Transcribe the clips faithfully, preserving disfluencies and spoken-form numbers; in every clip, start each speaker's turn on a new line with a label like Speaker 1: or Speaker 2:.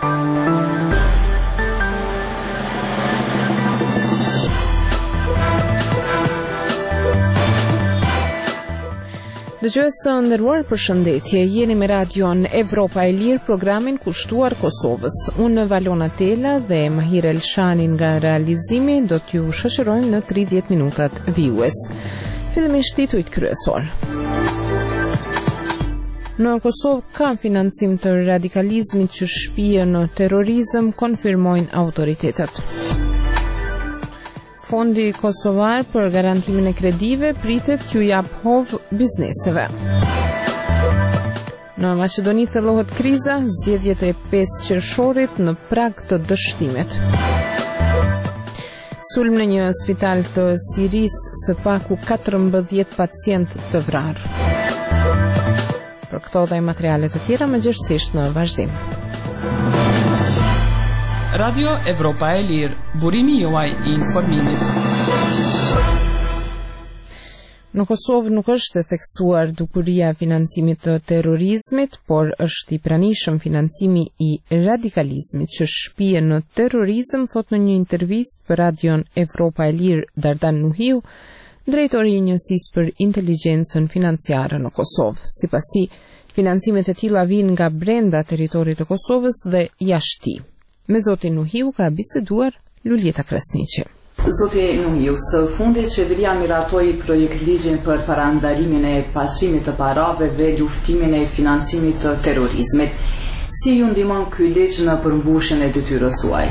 Speaker 1: Dëgjuesë nderuar, përshëndetje. Jeni me radion Evropa e Lirë, programin kushtuar Kosovës. Unë Valona Tela dhe Mahir Elshani nga realizimi do t'ju shoqërojmë në tridhjetë minutat vijues. Fillimisht titujt kryesor. Në Kosovë ka financim të radikalizmit që shpije në terrorizëm, konfirmojnë autoritetet. Fondi Kosovar për garantimin e kredive pritet t'ju jap hov bizneseve. Në Maqedoni thellohet kriza, zgjedhjet e pesë qershorit në prag të dështimit. Sulm në një spital të Sirisë, së paku katërmbëdhjetë pacient të vrarë. Për këto dhe materiale të tjera më gjithësisht në vazhdim.
Speaker 2: Radio Evropa e Lirë, burimi juaj i informimit.
Speaker 1: Në Kosovë nuk është e theksuar dukuria e financimit të terrorizmit, por është i pranishëm financimi i radikalizmit që shpije në terrorizëm, thot në një intervistë për radion Evropa e Lirë Dardan Nuhiu, drejtori i njësisë për inteligjencën financiare në Kosovë. Sipas tij, financimet e tilla vijnë nga brenda territorit të Kosovës dhe jashtë. Me zotin Nuhiu ka biseduar Luljeta Krasniqi.
Speaker 3: Zoti Nuhiu, së fundi qeveria miratoi projekt ligjin për parandalimin e pastrimit të parave dhe luftimin e financimit të terrorizmit. Si ju ndihmon ky ligj në përmbushjen e detyrës suaj?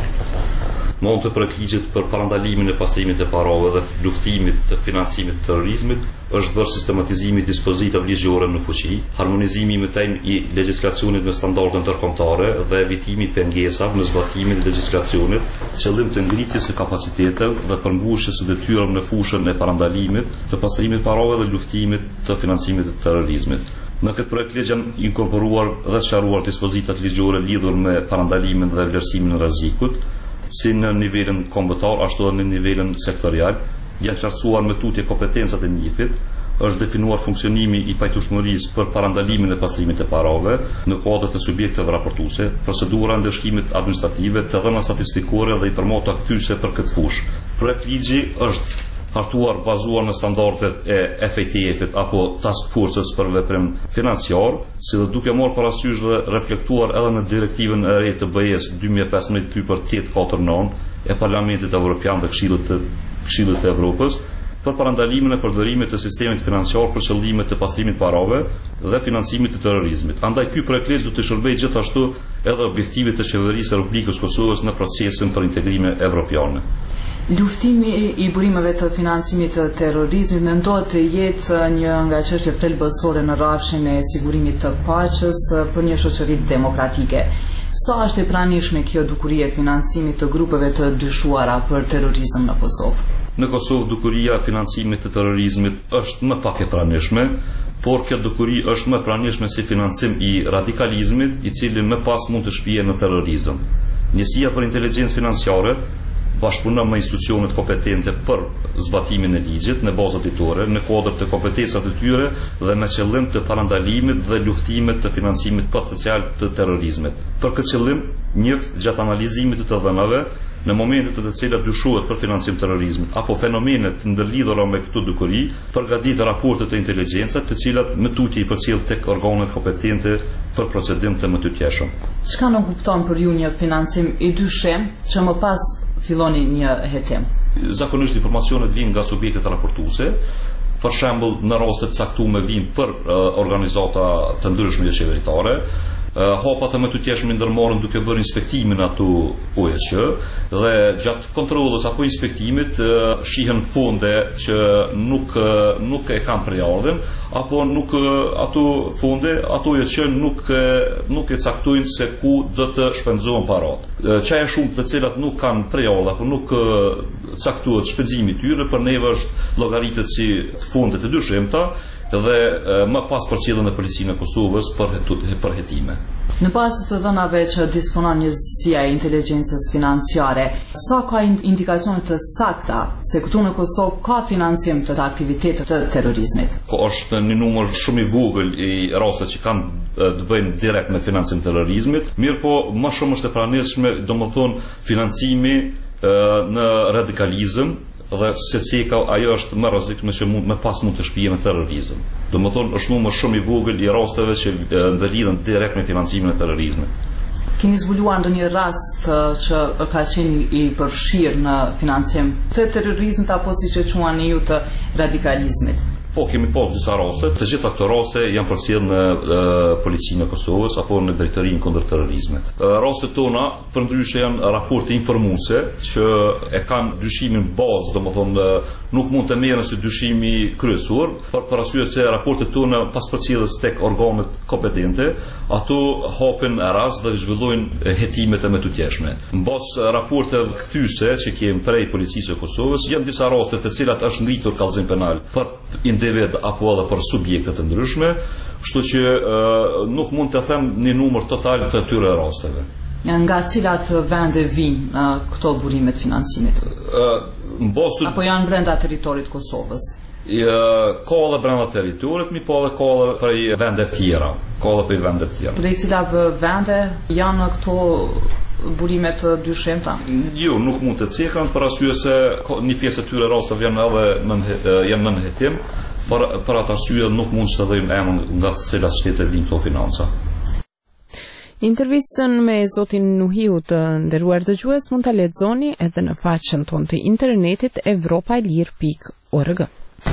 Speaker 4: Monte projekt ligjit për parandalimin e pastrimit të parave dhe luftimit të financimit të terrorizmit është bërë sistematizimi i dispozitave ligjore në fuqi, harmonizimi i mëtej i legjislacionit me standarde ndërkombëtare dhe evitimi i pengesave në zbatimin e legjislacionit, qëllim të ngritjes së kapaciteteve dhe përmbushjes së detyrave në fushën e parandalimit të pastrimit të parave dhe luftimit të financimit të terrorizmit. Në këtë projekt ligj janë inkorporuar dhe sqaruar dispozitat ligjore lidhur me parandalimin dhe vlerësimin e rrezikut, si në nivelin kombëtar ashtu edhe në nivelin sektorial, janë qartësuar me tutje kompetencat e njifit, është definuar funksionimi i pajtueshmërisë për parandalimin e pastrimit të parave në kuadër të subjekteve raportuese, procedura ndëshkimit administrative, të dhëna statistikore dhe informata kthyese për këtë fushë. Projekt ligji është hartuar bazuar në standardet e F A T F-it apo Task Forces për veprim financiar, si dhe duke marrë parasysh dhe reflektuar edhe në direktivën e re të B E S dy mijë e pesëmbëdhjetë për tetëqind e katërdhjetë nëntë e Parlamentit Evropian dhe Këshillit të Këshillit të Evropës për parandalimin e përdorimit të sistemit financiar për qëllime të pastrimit parave dhe financimit të terrorizmit. Andaj ky projekt ligj do të shërbejë gjithashtu edhe objektivit të qeverisë së Republikës Kosovës në procesin për integrime evropiane.
Speaker 3: Luftimi i burimeve të financimit të terrorizmit mendohet të jetë një nga çështjet thelbësore në rrafshin e sigurimit të paqes për një shoqëri demokratike. Sa është e pranishme kjo dukuri e financimit të grupeve të dyshuara për terrorizëm në Kosovë?
Speaker 4: Në Kosovë dukuria e financimit të terrorizmit është më pak e pranishme, por kjo dukuri është më e pranishme si financim i radikalizmit, i cili më pas mund të shpije në terrorizëm. Njësia për inteligjencë financiare bashkëpunon me institucionet kompetente për zbatimin e ligjit në bazë ditore, në kuadër të kompetencave të tyre dhe me qëllim të parandalimit dhe luftimit të financimit potencial të terrorizmit. Për këtë qëllim, njëf gjatë analizimit të të dhënave, në momentet të të cilat dyshohet për financim terrorizmit apo fenomenet të ndërlidhura me këtë dukuri, përgatit raporte të inteligjencës, të cilat më tutje i përcjell tek organet kompetente për procedim të mëtytjeshëm.
Speaker 3: Çka nuk kupton për ju një financim i dyshim që më pas filloni një hetim?
Speaker 4: Zakonisht informacionet vijnë nga subjektet raportuese, për shembull në raste të caktuara vijnë për uh, organizata të ndryshme qeveritare. Uh, hapat e mëtytjeshme ndërmarren duke bërë inspektimin ato O E Q dhe gjatë kontrollës apo inspektimit uh, shihen fonde që nuk uh, nuk e kanë përjardhën apo nuk uh, ato fonde ato O E Q nuk uh, nuk e caktojnë se ku do të shpenzohen parat. Uh, Çaja shumë të cilat nuk kanë përjardhë apo nuk uh, caktohet shpenzimi i tyre për neve është llogaritet si fonde të dyshimta dhe më pas përcjellën e Policinë e Kosovës për për hetime.
Speaker 3: Në bazë të dhënave që disponon njësia e inteligjencës financiare, sa ka indikacione të sakta se këtu në Kosovë ka financim të aktivitetet të terrorizmit?
Speaker 4: Ko është një numër shumë i vogël i raste që kanë të bëjnë direkt me financim të terrorizmit, mirë po më shumë është e pranishme, domethënë financimi në radikalizëm dhe se ceka ajo është më rrezikshme që mund më pas mund të shpihet me terrorizëm. Domethënë është numër shumë i vogël i rasteve që ndalidhen direkt me financimin e terrorizmit.
Speaker 3: Keni zbuluar ndonjë rast që ka qenë i përfshirë në financim të terrorizmit apo siç e quani ju të radikalizmit?
Speaker 4: Po, kemi pas disa raste, të gjitha këto raste janë përcjellë në e, policinë e Kosovës apo në drejtorinë kundër terrorizmit. E, rastet tona përndryshe janë raporte informuese që e kanë dyshimin bazë, domethënë nuk mund të merren si dyshimi kryesor, për, për arsye se raportet tona pas përcjelljes tek organet kompetente, ato hapin rast dhe zhvillojnë hetimet e më të tjeshme. Mbas raporteve kthyese që kemi prej policisë së Kosovës, janë disa raste të cilat është ngritur kallëzim penal për individ apo edhe për subjekte të ndryshme, kështu që uh, nuk mund të them një numër total të atyre rasteve.
Speaker 3: Nga cilat vende vijnë uh, këto burime të financimit?
Speaker 4: Uh, Mbostu... Apo
Speaker 3: janë brenda territorit Kosovës?
Speaker 4: Uh, ka edhe brenda territorit, mi po edhe ka edhe prej vende të tjera. Ka edhe prej vende të tjera.
Speaker 3: Dhe i cilave vende janë këto burime të dyshimta?
Speaker 4: Jo, nuk mund të cekën për arsye se një pjesë e tyre rasteve janë edhe në janë në hetim, për për atë arsye nuk mund të dhëjmë emrin nga cilat shtete vijnë këto financa.
Speaker 1: Intervistën me zotin Nuhiu të nderuar dëgjues mund ta lexoni edhe në faqen tonë të internetit evropailir pikë org.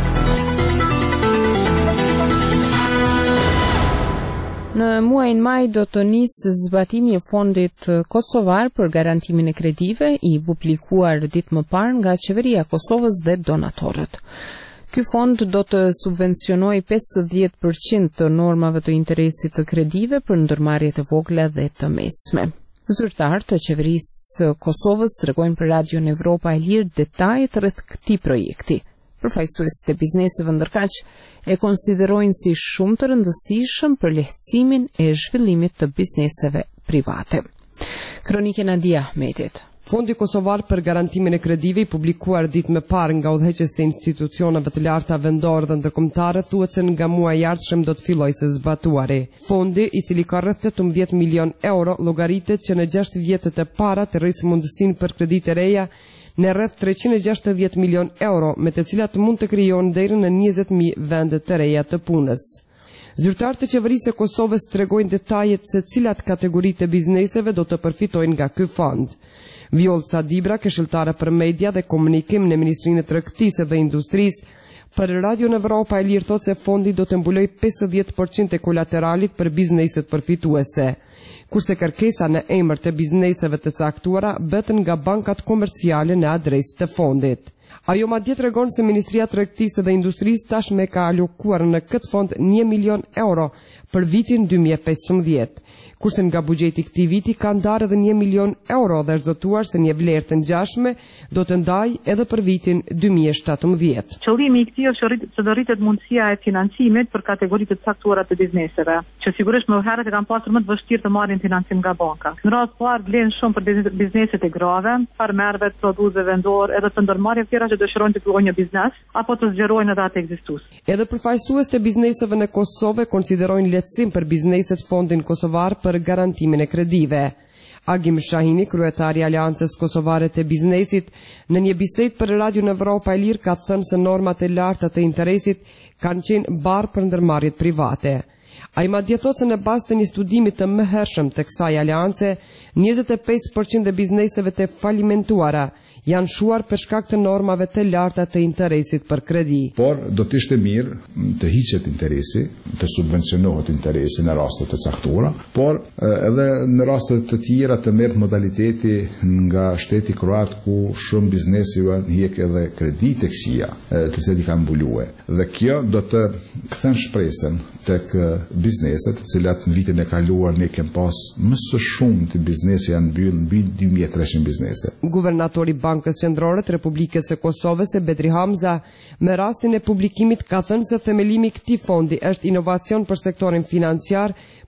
Speaker 1: Në muajin maj do të nisë zbatimi i fondit kosovar për garantimin e kredive i publikuar ditë më parë nga qeveria e Kosovës dhe donatorët. Ky fond do të subvencionojë pesëdhjetë përqind të normave të interesit të kredive për ndërmarrjet e vogla dhe të mesme. Zyrtarë të qeverisë së Kosovës tregojnë për Radion Evropa e Lirë detajet rreth këtij projekti. Përfaqësuesit e bizneseve ndërkaq e konsiderojnë si shumë të rëndësishëm për lehtësimin e zhvillimit të bizneseve private. Kronike Nadia Ahmetit.
Speaker 5: Fondi Kosovar për garantimin e kredive i publikuar ditë më parë nga udhëheqës të institucioneve të larta vendore dhe ndërkombëtare thuhet se nga muaji i ardhshëm do të fillojë së zbatuari. Fondi, i cili ka rreth tetëmbëdhjetë milion euro, llogaritet që në gjashtë vjetët e para të rrisë mundësinë për kredi të reja në rreth treqind e gjashtëdhjetë milion euro, me të cilat mund të krijohen deri në njëzet mijë vende të reja të punës. Zyrtarët e qeverisë së Kosovës tregojnë detajet se cilat kategori të bizneseve do të përfitojnë nga ky fond. Vjolca Dibra, këshilltare për media dhe komunikim në Ministrinë e Tregtisë dhe Industrisë, për Radion Evropa e Lirë thotë se fondi do të mbulojë pesëdhjetë përqind e kolateralit për bizneset përfituese, kurse kërkesa në emër të bizneseve të caktuara bëhet nga bankat komerciale në adresë të fondit. Ajo madje tregon se Ministria e Tregtisë dhe Industrisë tashmë ka alokuar në këtë fond një milion euro për vitin dy mijë e pesëmbëdhjetë, kurse nga buxheti i këtij viti ka ndarë edhe një milion euro dhe është zotuar se një vlerë të ngjashme do të ndajë edhe për vitin dy mijë e shtatëmbëdhjetë.
Speaker 6: Qëllimi i këtij është që do rritet mundësia e financimit për kategoritë të caktuara të bizneseve, që sigurisht më herët e kanë pasur më të vështirë të marrin financim nga banka. Në rast parë vlen shumë për bizneset e grave, farmerëve, prodhuesve vendor, edhe të ndërmarrjeve tjera që dëshirojnë të fillojnë një biznes apo të zgjerojnë edhe atë ekzistues.
Speaker 5: Edhe përfaqësuesit e bizneseve në Kosovë konsiderojnë lehtësim për bizneset fondin kosovar për garantimin e kredive. Agim Shahini, kryetari i Aleancës Kosovare të Biznesit, në një bisedë për Radion Evropa e Lirë ka thënë se normat e larta të interesit kanë qenë barë për ndërmarrjet private. Ai madje thotë se në bazë të një studimi të mëhershëm të kësaj aleance, njëzet e pesë përqind e bizneseve të falimentuara janë shuar për shkak të normave të larta të interesit për kredi.
Speaker 7: Por do të ishte mirë të hiqet interesi, të subvencionohet interesi në raste të caktuara, por edhe në raste të tjera të merret modaliteti nga shteti kroat ku shumë biznesi janë hiq edhe kredi tek Sia, të cilat i kanë mbuluar. Dhe kjo do të kthen shpresën tek bizneset, të cilat në vitin e kaluar ne kem pas më së shumti biznese janë mbyll mbi dy mijë e treqind biznese.
Speaker 5: Guvernatori Bankës Qendrore të Republikës së Kosovës, Bedri Hamza, me rastin e publikimit ka thënë se themelimi i këtij fondi është inovacion për sektorin financiar,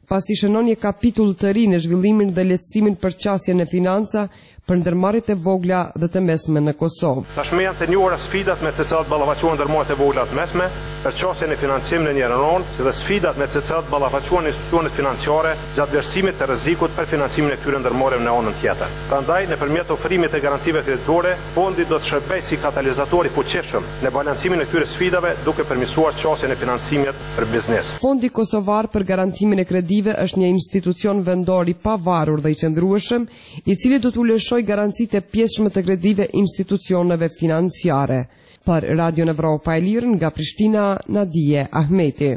Speaker 5: pasi shënon një kapitull të ri në zhvillimin dhe lehtësimin për qasjen e financa për ndërmarrjet e vogla dhe të mesme në Kosovë.
Speaker 8: Tashmë janë të njohura sfidat me të cilat ballafaqohen ndërmarrjet e vogla të mesme për qasjen e financimit në një rajon, si dhe sfidat me të cilat ballafaqohen institucionet financiare gjatë vlerësimit të rrezikut për financimin e këtyre ndërmarrjeve në anën tjetër. Prandaj, nëpërmjet ofrimit të garancive kreditore, fondi do të shërbejë si katalizator i fuqishëm në balancimin e këtyre sfidave, duke përmirësuar qasjen e financimit për biznes.
Speaker 5: Fondi Kosovar për garantimin e kredive është një institucion vendor i pavarur dhe i qëndrueshëm, i cili do t'u lëshojë garancitë e pjesshme të kredive institucioneve financiare. Për Radio Evropa e Lirë nga Prishtina, Nadije Ahmeti.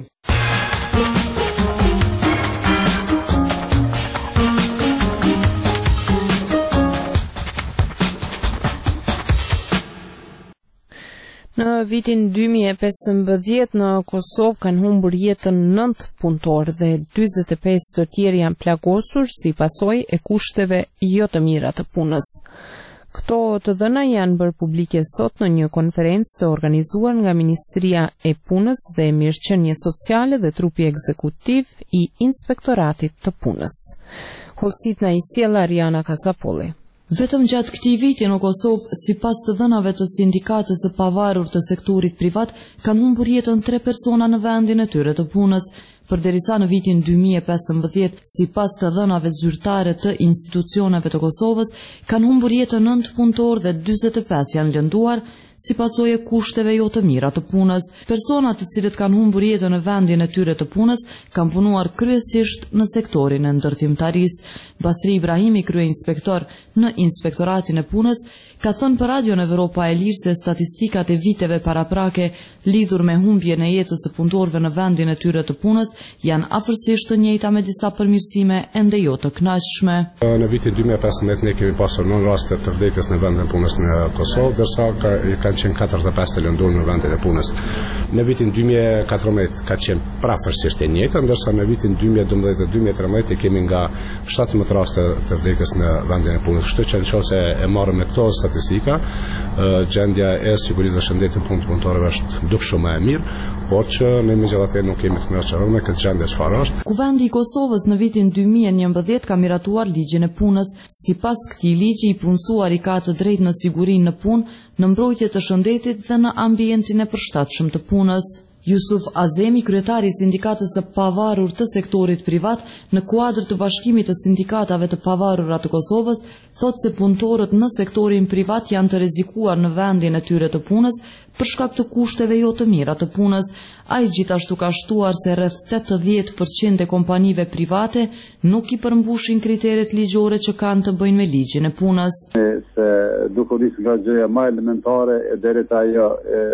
Speaker 1: Në vitin dy mijë e pesëmbëdhjetë në Kosovë kanë humbur jetën nëntë punëtorë dhe dyzet e pesë të tjerë janë plagosur si pasojë e kushteve jo të mira të punës. Këto të dhëna janë bërë publike sot në një konferencë të organizuar nga Ministria e Punës dhe Mirëqenie Sociale dhe trupi ekzekutiv i Inspektoratit të Punës. Hollësit na i sjell Ariana Kasapolli.
Speaker 9: Vetëm gjatë këtij viti në Kosovë, sipas të dhënave të sindikatës së pavarur të sektorit privat, kanë humbur jetën tre persona në vendin e tyre të punës, përderisa në vitin dy mijë e pesëmbëdhjetë, sipas të dhënave zyrtare të institucioneve të Kosovës, kanë humbur jetën nëntë punëtorë dhe dyzet e pesë janë lënduar si pasojë e kushteve jo të mira të punës. Personat të cilët kanë humbur jetën në vendin e tyre të punës kanë punuar kryesisht në sektorin e ndërtimtarisë. Basri Ibrahimi, kryeinspektor në Inspektoratin e Punës, ka thënë për Radio Evropa e Lirë se statistikat e viteve paraprake lidhur me humbjen e jetës së punëtorëve në vendin e tyre të punës janë afërsisht të njëjta me disa përmirësime ende jo të kënaqshme.
Speaker 8: Në vitin dy mijë e pesëmbëdhjetë ne kemi pasur nëntë raste të vdekjes në vendin e punës në Kosovë, ndërsa ka kanë qenë katërdhjetë e pesë të lënduar në vendin e punës. Në vitin dy mijë e katërmbëdhjetë ka qenë prafërsisht e njëjta, ndërsa në vitin dy mijë e dymbëdhjetë dhe dy mijë e tridhjetë kemi nga shtatëmbëdhjetë raste të vdekjes në vendin e punës. Kështu që nëse e marrëm me këto statistika, gjendja e sigurisë dhe shëndetit punë të punëtorëve është duk shumë e mirë, por që ne megjithatë nuk kemi të kënaqur me këtë gjendje çfarë është.
Speaker 9: Kuvendi i Kosovës në vitin dy mijë e njëmbëdhjetë ka miratuar ligjin e punës. Sipas këtij ligji, i punësuari ka të drejtë në sigurinë në punë, në mbrojtje të shëndetit dhe në ambientin e përshtatshëm të punës. Jusuf Azemi, kryetari i sindikatës së pavarur të sektorit privat, në kuadër të bashkimit të sindikatave të pavarura të Kosovës, thotë se punëtorët në sektorin privat janë të rrezikuar në vendin e tyre të punës për shkak të kushteve jo të mira të punës. Ai gjithashtu ka shtuar se rreth tetëdhjetë përqind e kompanive private nuk i përmbushin kriteret ligjore që kanë të bëjnë me ligjin e punës.
Speaker 10: Se duke u nisur nga gjëja më elementare e deri te ajo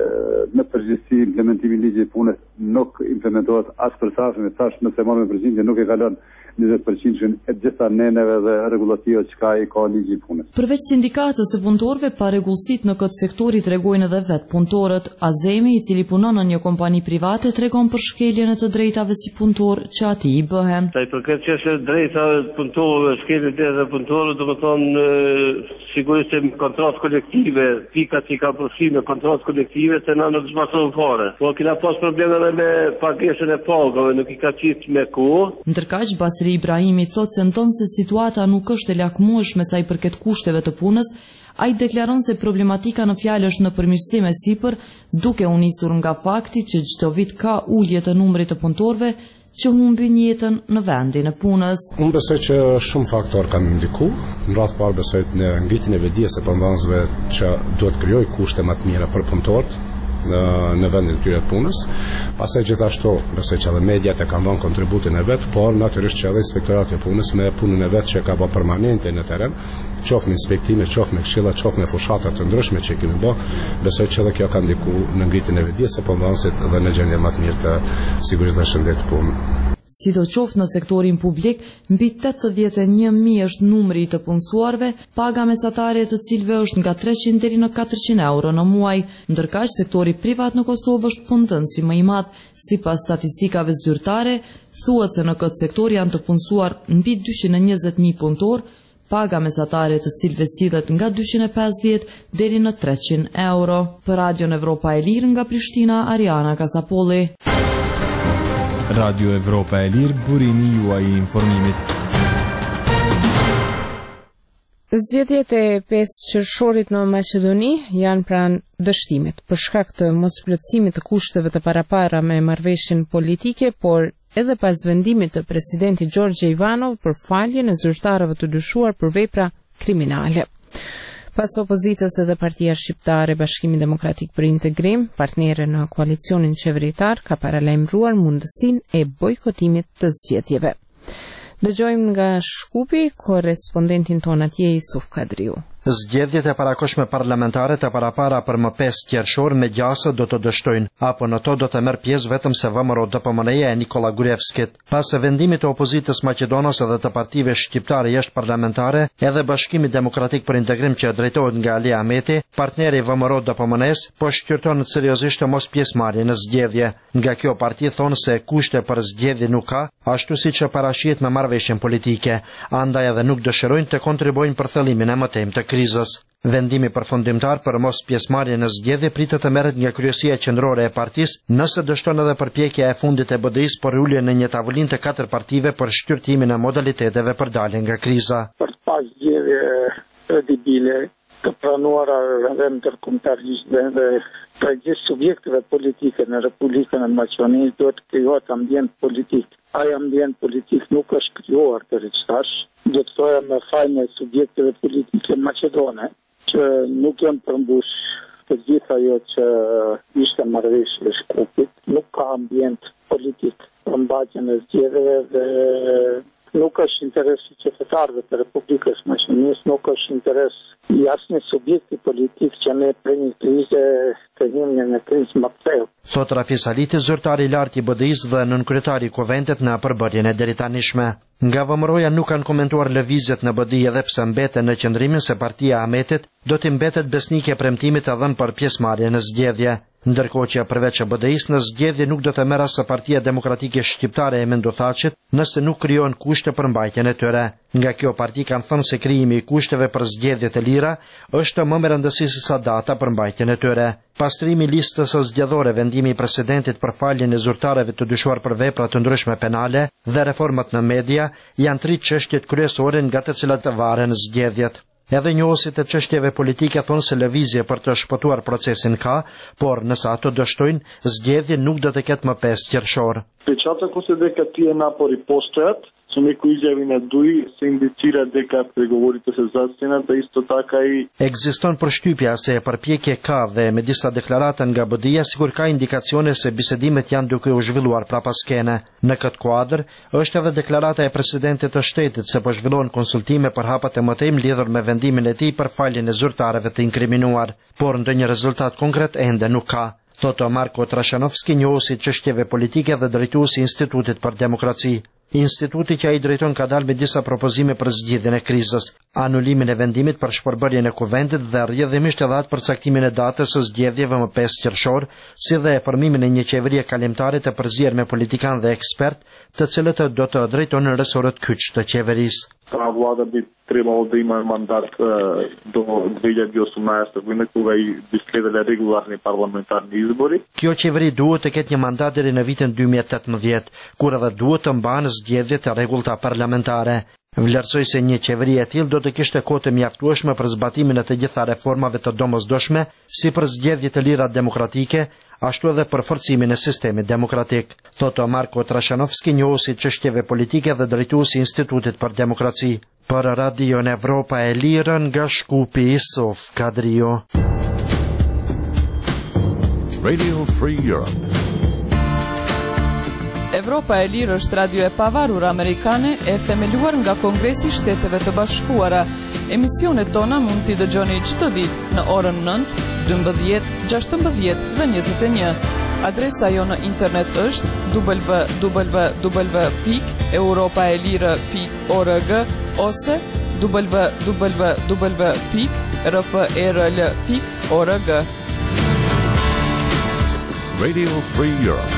Speaker 10: në përgjithësi implementimi i ligjit të punës nuk implementohet as përsaçme, tash nëse marrëm përgjithësi nuk e kalon njëzet përqind e gjitha neneve dhe rregullative që ka i ka ligji i punës.
Speaker 9: Përveç sindikatës së punëtorëve, parregullësitë në këtë sektor i tregojnë edhe vetë punëtorët. Azemi, i cili punon në një kompani private, tregon për shkeljen e të drejtave si punëtor që atij i bëhen.
Speaker 11: Sa i përket çështjes së drejtave të punëtorëve, shkeljen e të punëtorëve, domethënë sigurisht me kontratë kolektive, pikat që ka përfshirë në kontratë kolektive se na nuk zbatohen fare. Po kena pas probleme edhe me pagesën e pagave, nuk i ka qit me kohë.
Speaker 9: Ndërkaq Basri Ibrahimi thotë se ndonse situata nuk është e lakmueshme sa i përket kushteve të punës, ai deklaron se problematika në fjalë është në përmirësim e sipër, duke u nisur nga fakti që çdo vit ka ulje të numrit të punëtorëve që humbin jetën në vendin e punës.
Speaker 8: Unë besoj që shumë faktorë kanë ndikuar. Në radhë parë besoj në ngritjen e vetdijes së punëtorëve që duhet krijoj kushte më të mira për punëtorët në vendin e tyre të punës. Pastaj gjithashtu besoj që edhe mediat e kanë dhënë kontributin e vet, por natyrisht që edhe Inspektorati i Punës me punën e vet që ka bërë permanente në terren, qoftë me inspektime, qoftë me këshilla, qoftë me fushata të ndryshme që kemi bërë, besoj që edhe kjo ka ndikuar në ngritjen e vetdijes së punëtorëve dhe në gjendjen më të mirë të sigurisë dhe shëndetit punë.
Speaker 9: Sidoqoftë në sektorin publik, mbi tetëdhjetë e një mijë është numri i të punësuarve, paga mesatare të cilëve është nga treqind deri në katërqind euro në muaj, ndërkaq sektori privat në Kosovë është punëdhënësi më i madh. Sipas statistikave zyrtare, thuhet se në këtë sektor janë të punësuar mbi dyqind e njëzet e një punëtor, paga mesatare të cilëve sillet nga dyqind e pesëdhjetë deri në treqind euro. Për Radio Evropa e Lirë nga Prishtina, Ariana Kasapolli.
Speaker 12: Radio Evropa e Lirë, burimi juaj i informimit.
Speaker 1: Zgjedhjet e pesë qershorit në Maqedoni janë pranë dështimit për shkak të mosplotësimit të kushteve të parapara me marrëveshjen politike, por edhe pas vendimit të presidentit Gjorgje Ivanov për faljen e zyrtarëve të dyshuar për vepra kriminale. Pas opozitës edhe Partia Shqiptare Bashkimi Demokratik për Integrim, partnere në koalicionin qeveritar, ka paralajmëruar mundësinë e bojkotimit të zgjedhjeve. Dëgjojmë nga Shkupi korrespondentin ton atje Isuf Kadriu.
Speaker 13: Zgjedhjet e parakohshme parlamentare të parapara për më pesë qershor me gjasë do të dështojnë, apo në to do të merr pjesë vetëm se V M R O D P M N-ja e Nikola Gruevskit. Pas e vendimit të opozitës maqedonase dhe të partive shqiptare jashtë parlamentare, edhe Bashkimi Demokratik për Integrim që drejtohet nga Ali Ahmeti, partneri V M R O D P M N-s, po shqyrton seriozisht të mos pjesëmarrje në zgjedhje. Nga kjo parti thonë se kushte për zgjedhje nuk ka, ashtu siç e parashihet me marrëveshjen politike, andaj edhe nuk dëshirojnë të kontribuojnë për thellimin e mëtejmë të krizës. Vendimi përfundimtar për mos pjesëmarrje në zgjedhje pritet të merret nga kryesia qendrore e partisë, nëse dështon edhe përpjekja e fundit e B D I-s për ulje në një tavolinë të katër partive për shqyrtimin e modaliteteve për dalje nga kriza.
Speaker 14: Për të pasur zgjedhje kredibile të pranuara edhe ndërkombëtarisht dhe të gjithë subjekteve politike në Republikën e Maqedonisë duhet të krijohet ambient politik. Ai ambient politik nuk është krijuar deri tash, do të thoya me fajin e subjekteve politike maqedone që nuk janë përmbush të gjitha ajo që ishte marrëveshje e Shkupit, nuk ka ambient politik për mbajtjen e zgjedhjeve dhe nuk është interes i qytetarëve të Republikës së Maqedonisë, nuk është interes i asnjë subjekti politik që ne prej një krize të hyjmë në krizë më të thellë.
Speaker 13: Thot Rafis Haliti, zyrtari i lartë i B D I-s dhe nënkryetari i Kuventit në përbërjen e deritanishme. Nga V M R O-ja nuk kanë komentuar lëvizjet në B D I edhe pse mbeten në qendrimin se partia Ahmetit do të mbetet besnike premtimit të dhënë për pjesëmarrje në zgjedhje. Ndërkohë që përveç B D I-s në zgjedhje nuk do të merr as Partia Demokratike Shqiptare e Mendothaçit nëse nuk krijohen kushte për mbajtjen e tyre. Nga kjo parti kanë thënë se krijimi i kushteve për zgjedhje të lira është më me rëndësi se sa data për mbajtjen e tyre. Pastrimi i listës së zgjedhore, vendimi i presidentit për faljen e zyrtarëve të dyshuar për vepra të ndryshme penale dhe reformat në media janë tri çështjet kryesore nga të cilat varen zgjedhjet. Edhe njohësit e çështjeve politike thonë se lëvizje për të shpëtuar procesin ka, por nëse ato dështojnë, zgjedhje nuk do të ketë më pesë qershor.
Speaker 15: Pečata consider că tie napori postojat, su neku izjavin e duj se indicira deka pregovorit të sezastina dhe isto taka i...
Speaker 13: Ekziston përshtypja se përpjekje ka dhe me disa deklarata nga B D I-ja sikur ka indikacione se bisedimet janë duke u zhvilluar prapaskene. Në këtë kuadër, është edhe deklarata e presidentit të shtetit se po zhvillohen konsultime për hapat e mëtejmë lidhur me vendimin e tij për faljen e zyrtarëve të inkriminuar, por ndonjë rezultat konkret ende nuk ka. Thoto Marko Trashanovski, njohuesi çështjeve politike dhe drejtuesi i Institutit për Demokraci. Instituti që ai drejton ka dalë me disa propozime për zgjidhjen e krizës, anulimin e vendimit për shpërbërjen e Kuventit dhe rrjedhimisht edhe atë përcaktimin e datës së zgjedhjeve më pesë qershor, si dhe formimin e një qeverie kalimtare të përzier me politikanë dhe ekspert, të cilët do të drejtonin resorët kyç të qeverisë.
Speaker 15: Ta vlada bi trebalo da ima mandat uh, do dve hiljade i osamnaeste godine koga i bi sledile regularni parlamentarni izbori.
Speaker 13: Kjo qeveri duhet të ketë një mandat deri në vitin dy mijë e tetëmbëdhjetë, kur edhe duhet të mbanë zgjedhjet e rregullta parlamentare. Vlerësoj se një qeveri e tillë do të kishte kohë të mjaftueshme për zbatimin e të gjitha reformave të domosdoshme, si për zgjedhje të lira demokratike, ashtu edhe për forcimin e sistemit demokratik. Thoto Marko Trashanovski, njohuesi çështjeve politike dhe drejtuesi i Institutit për Demokraci. Për Radio Evropa e Lirë nga Shkupi, Isuf Kadrio.
Speaker 16: Radio Free Europe.
Speaker 2: Evropa e Lirë është radio e pavarur amerikane e themeluar nga Kongresi i Shteteve të Bashkuara. Emisionet tona mund t'i dëgjoni çdo ditë në orën nëntë, dymbëdhjetë, gjashtëmbëdhjetë dhe njëzet e një. Adresa jo në internet është w w w pikë europaelire pikë org ose w w w pikë r f e r l pikë org.
Speaker 16: Radio Free Europe.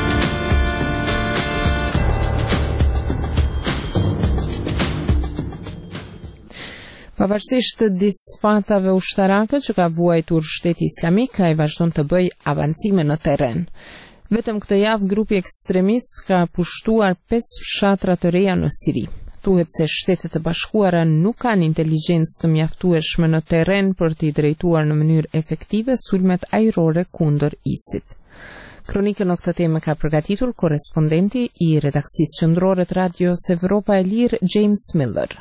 Speaker 1: Pavarësisht të dispatave ushtarake që ka vuajtur Shteti Islamik, ai vazhdon të bëjë avancime në terren. Vetëm këtë javë grupi ekstremist ka pushtuar pesë fshatra të reja në Siri. Thuhet se Shtetet e Bashkuara nuk kanë inteligjencë të mjaftueshme në terren për t'i drejtuar në mënyrë efektive sulmet ajrore kundër ISIS-it. Kronikën në këtë temë ka përgatitur korrespondenti i redaksisë qendrore të Radios Evropa e Lirë, James Miller.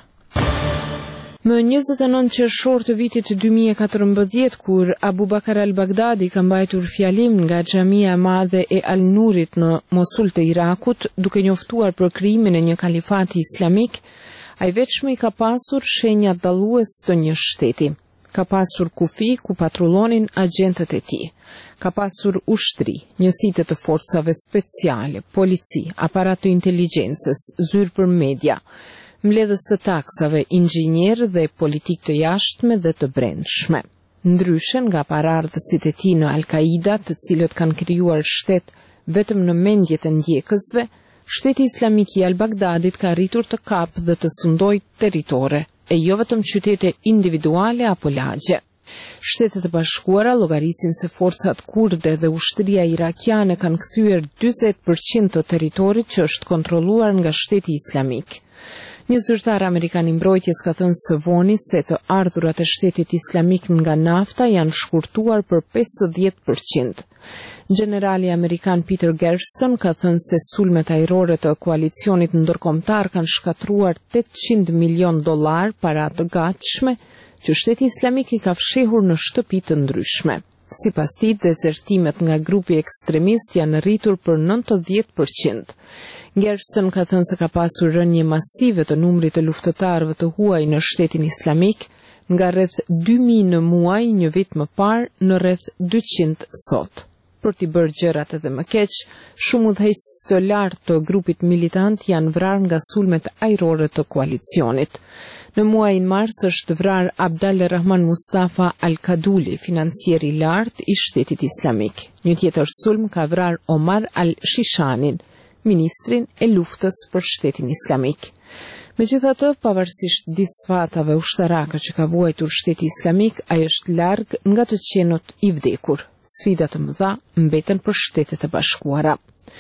Speaker 1: Më njëzet e nëntë qershor të vitit dy mijë e katërmbëdhjetë, kur Abu Bakr al-Baghdadi ka mbajtur fjalim nga xhamia e madhe e Al-Nurit në Mosul të Irakut, duke njoftuar për krijimin e një kalifati islamik, ai vetëm ka pasur shenja dallues të një shteti. Ka pasur kufi ku patrullonin agjentët e tij. Ka pasur ushtri, njësitë të forcave speciale, polici, aparat të inteligjencës, zyrë për media, mbledhës të taksave, inxhinierë dhe politik të jashtme dhe të brendshme. Ndryshe nga paraardhësit e tij në Al-Qaida, të cilët kanë krijuar shtet vetëm në mendjet e ndjekësve, Shteti Islamik i Al-Baghdadit ka arritur të kapë dhe të sundojë territore, e jo vetëm qytete individuale apo lagje. Shtetet e Bashkuara llogarisin se forcat kurde dhe ushtria irakiane kanë kthyer njëzet përqind të territorit që është kontrolluar nga Shteti Islamik. Një zyrtar amerikan i mbrojtjes ka thënë së voni se të ardhurat e Shtetit Islamik nga nafta janë shkurtuar për pesëdhjetë përqind. Generali amerikan Peter Gerston ka thënë se sulmet ajrore të koalicionit ndërkombëtar kanë shkatruar tetëqind milion dollar para të gatshme që Shteti Islamik i ka fshehur në shtëpi të ndryshme. Sipas tij, dezertimet nga grupi ekstremist janë rritur për nëntëdhjetë përqind. Gerston ka thënë se ka pasur rënje masive të numrit të luftëtarëve të huaj në Shtetin Islamik, nga rreth dy mijë në muaj një vit më parë në rreth dyqind sot. Për t'i bërë gjërat edhe më keq, shumë udhëheqës të lartë të grupit militant janë vrarë nga sulmet ajrore të koalicionit. Në muajin mars është vrarë Abdalrahman Mustafa Al-Kaduli, financier i lartë i Shtetit Islamik. Një tjetër sulm ka vrarë Omar Al-Shishanin, ministrin e luftës për Shtetin Islamik. Megjithatë, pavarësisht disfatave ushtarake që ka vuajtur Shteti Islamik, ai është larg nga të qenot i vdekur. Sfidat të mëdha mbeten për Shtetet e Bashkuara.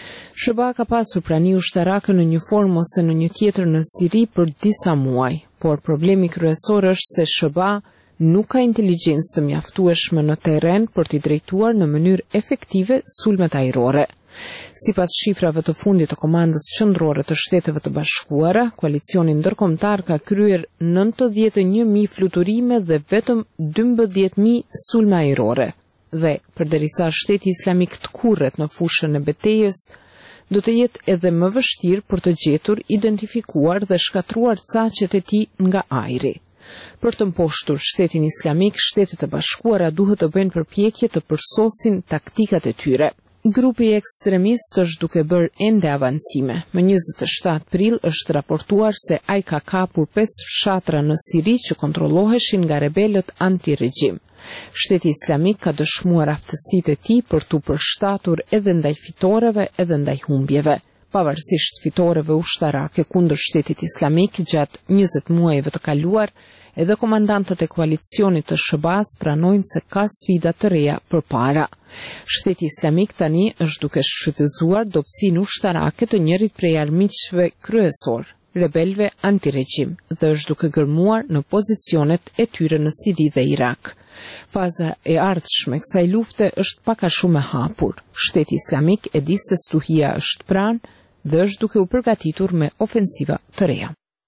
Speaker 1: S B A ka pasur prani ushtarake në një formë ose në një tjetër në Siri për disa muaj, por problemi kryesor është se S B A nuk ka inteligjencë të mjaftueshme në terren për t'i drejtuar në mënyrë efektive sulmet ajrore. Sipas shifrave të fundit të Komandës Qendrore të Shteteve të Bashkuara, koalicioni ndërkombëtar ka kryer nëntëdhjetë e një mijë fluturime dhe vetëm dymbëdhjetë mijë sulme ajrore. Dhe përderisa Shteti Islamik të kurret në fushën e betejës, do të jetë edhe më vështirë për të gjetur, identifikuar dhe shkatruar caqet e tij nga ajri. Për të mposhtur Shtetin Islamik, Shtetet e Bashkuara duhet të bëjnë përpjekje të përsosin taktikat e tyre. Grupi ekstremist është duke bërë ende avancime. Më njëzet e shtatë prill është raportuar se ai ka kapur pesë fshatra në Siri që kontrolloheshin nga rebelët anti-regjim. Shteti Islamik ka dëshmuar aftësitë e tij për t'u përshtatur edhe ndaj fitoreve edhe ndaj humbjeve. Pavarësisht fitoreve ushtarake kundër Shtetit Islamik gjatë njëzet muajve të kaluar, edhe komandantët e koalicionit të S B A-s pranojnë se ka sfida të reja përpara. Shteti Islamik tani është duke shfrytëzuar dobësinë ushtarake të njërit prej armiqve kryesor, rebelëve antiregjim, dhe është duke gërmuar në pozicionet e tyre në Siri dhe Irak. Faza e ardhshme kësaj lufte është pak a shumë e hapur. Shteti Islamik e di se stuhia është pranë dhe është duke u përgatitur me ofensiva të reja.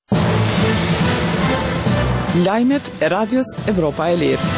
Speaker 2: Lajmet e Radios Evropa e Lirë.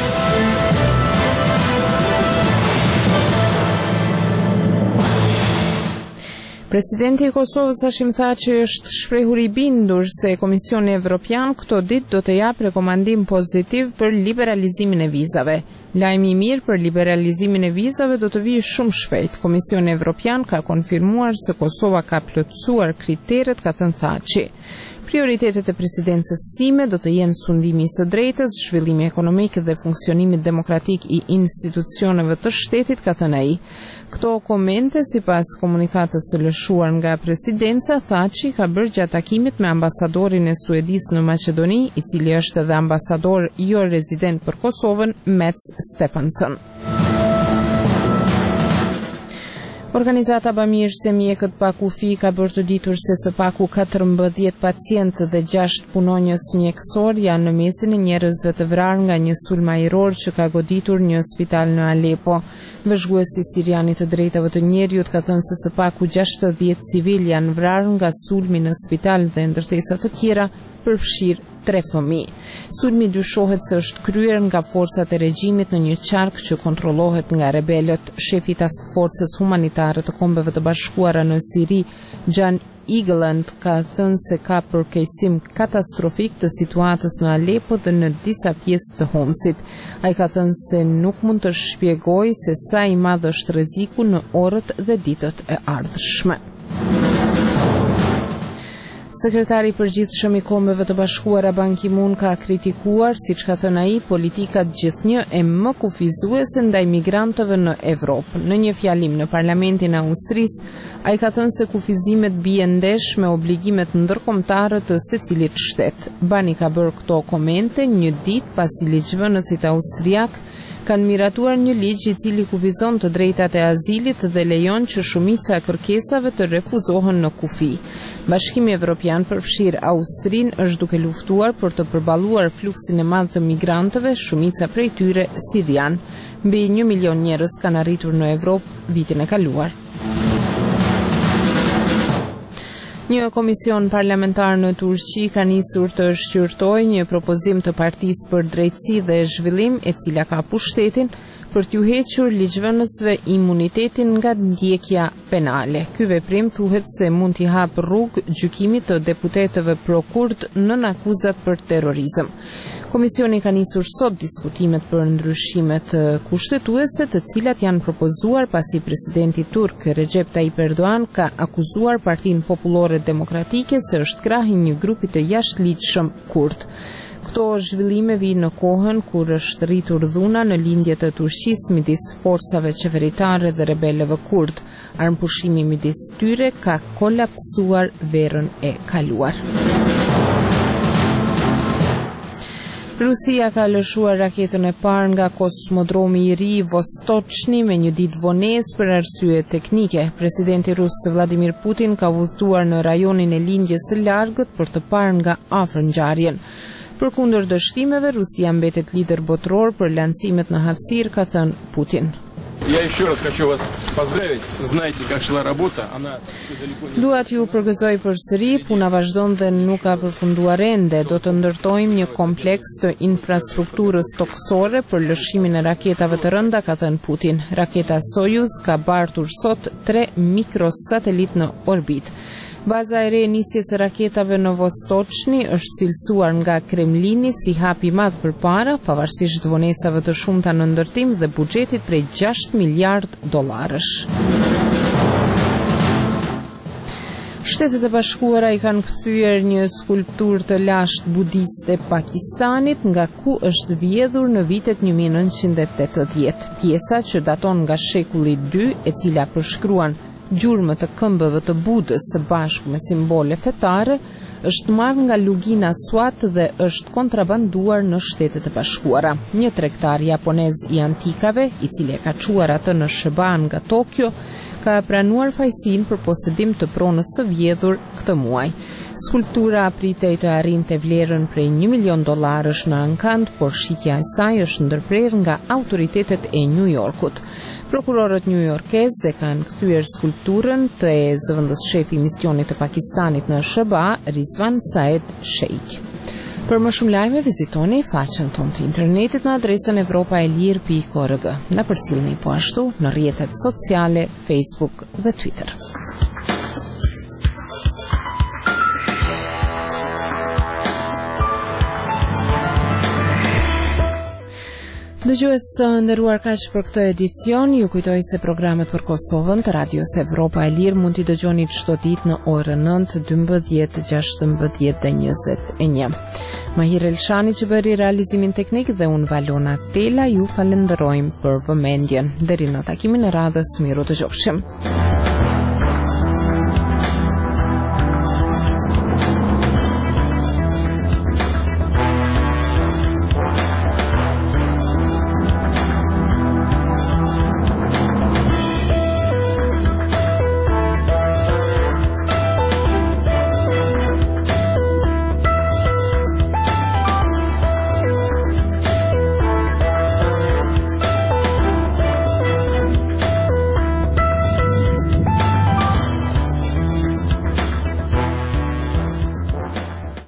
Speaker 1: Presidenti i Kosovës Hashim Thaçi është shprehur i bindur se Komisioni Evropian këto ditë do të japë rekomandim pozitiv për liberalizimin e vizave. Lajmi i mirë për liberalizimin e vizave do të vijë shumë shpejt. Komisioni Evropian ka konfirmuar se Kosova ka plotësuar kriteret, ka thënë Thaçi. Prioritetet e presidencës sime do të jenë sundimi i së drejtës, zhvillimi ekonomik dhe funksionimi demokratik i institucioneve të shtetit, ka thënë ai. Këto komente, sipas komunikatës së lëshuar nga presidenca, Thaçi ka bërë gjatë takimit me ambasadorin e Suedisë në Maqedoni, i cili është edhe ambasador jo rezident për Kosovën, Mats Stephenson. Organizata bamirëse mjekët pa kufi ka bërë të ditur se së paku katërmbëdhjetë pacientë dhe gjashtë punonjës mjekësor janë në mesin e njerëzve të vrarë nga një sulm ajror që ka goditur një spital në Alepo. Vëzhguesi sirian i të drejtave të njerëzit ka thënë se së paku gjashtëdhjetë civil janë vrarë nga sulmi në spital dhe ndërtesa të tjera, përfshirë tre fëmijë. Sulmi dyshohet se është kryer nga forcat e regjimit në një qark që kontrollohet nga rebelët. Shefi i task forcës humanitare të Kombeve të Bashkuara në Siri, Jan Egeland, ka thënë se ka përkeqësim katastrofik të situatës në Alepo dhe në disa pjesë të Homsit. Ai ka thënë se nuk mund të shpjegojë se sa i madh është rreziku në orët dhe ditët e ardhshme. Sekretari i përgjithshëm i Kombeve të Bashkuara Ban Ki-moon ka kritikuar, siç ka thënë ai, politikat gjithnjë e më kufizuese ndaj migrantëve në Evropë. Në një fjalim në Parlamentin e Austrisë, ai ka thënë se kufizimet bien ndesh me obligimet ndërkombëtare të secilit shtet. Bani ka bërë këto komente një ditë pasi ligjvënësit austriak kanë miratuar një ligj i cili kufizon të drejtat e azilit dhe lejon që shumica e kërkesave të refuzohen në kufi. Bashkimi Evropian përfshir Austrinë është duke luftuar për të përballuar fluksin e madh të migrantëve, shumica prej tyre sirian. Mbi një milion njerëz kanë arritur në Evropë vitin e kaluar. Një komision parlamentar në Turqi ka nisur të shqyrtojë një propozim të Partisë për Drejtësi dhe Zhvillim, e cila ka pushtetin për t'ju hequr ligjvënësve imunitetin nga ndjekja penale. Ky veprim thuhet se mund t'i hapë rrugë gjykimit të deputetëve pro-kurd nën akuzat për terrorizëm. Komisioni ka nisur sot diskutimet për ndryshimet kushtetuese, të cilat janë propozuar pasi presidenti turk Recep Tayyip Erdogan ka akuzuar Partinë Popullore Demokratike se është krah i një grupi të jashtëligjshëm kurd. Këto zhvillime vijnë në kohën kur është rritur dhuna në lindjet e Turqisë midis forcave qeveritare dhe rebelëve kurd. Armpushimi midis tyre ka kolapsuar verën e kaluar. Rusia ka lëshuar raketën e parë nga kosmodromi i ri Vostochni me një ditë vonesë për arsye teknike. Presidenti rus Vladimir Putin ka udhëtuar në rajonin e lindjes së largët për të parë nga afër ngjarjen. Përkundër dështimeve, Rusia mbetet lider botror për lancimet në hapësirë, ka thënë Putin.
Speaker 17: Я еще раз хочу вас поздравить. Знаете, как шла работа. Она
Speaker 1: Dua t'ju përgëzoj përsëri, puna vazhdon dhe nuk ka përfunduar ende. Do të ndërtojmë një kompleks të infrastrukturës toksore për lëshimin e raketave të rënda, ka thënë Putin. Raketa Soyuz ka bartur sot tre mikrosatelit në orbit. Baza e re e nisjes së raketave në Vostochni është cilësuar nga Kremlini si hap i madh përpara, pavarësisht vonesave të shumta në ndërtim dhe buxhetit prej gjashtë miliard dollarësh. Shtetet e Bashkuara i kanë kthyer një skulpturë të lashtë budiste Pakistanit, nga ku është vjedhur në vitet një mijë e nëntëqind e tetëdhjetë. Pjesa që daton nga shekulli i dytë, e cila përshkruan gjurmë të këmbëve të Budës së bashku me simbole fetare, është marrë nga lugina Swat dhe është kontrabanduar në Shtetet e Bashkuara. Një tregtar japonez i antikave, i cili e ka çuar atë në Shiban nga Tokyo, ka pranuar fajsin për posedim të pronës së vjedhur këtë muaj. Skulptura pritej të arrinte vlerën prej një milion dollarësh në ankant, por shitja e saj është ndërprerë nga autoritetet e New Yorkut. Prokurorët newyorkez e kanë kthyer skulpturën të zëvendës shefi i misionit të Pakistanit në S B A, Rizwan Saed Sheikh. Për më shumë lajme, vizitoni faqen tonë të internetit në adresën evropaelir pikë org. Na përcjellni po ashtu në rrjetet sociale, Facebook dhe Twitter. Dëgjues nderuar, kaq për këtë edicion. Ju kujtoj se programet për Kosovën të Radios Evropa e Lirë mund t'i dëgjoni çdo ditë në orën nëntë, dymbëdhjetë, gjashtëmbëdhjetë dhe njëzet e një. Mahir Elshani që bëri realizimin teknik dhe unë Valona Tela ju falenderojmë për vëmendjen. Deri në takimin e radhës, miru të qofshim.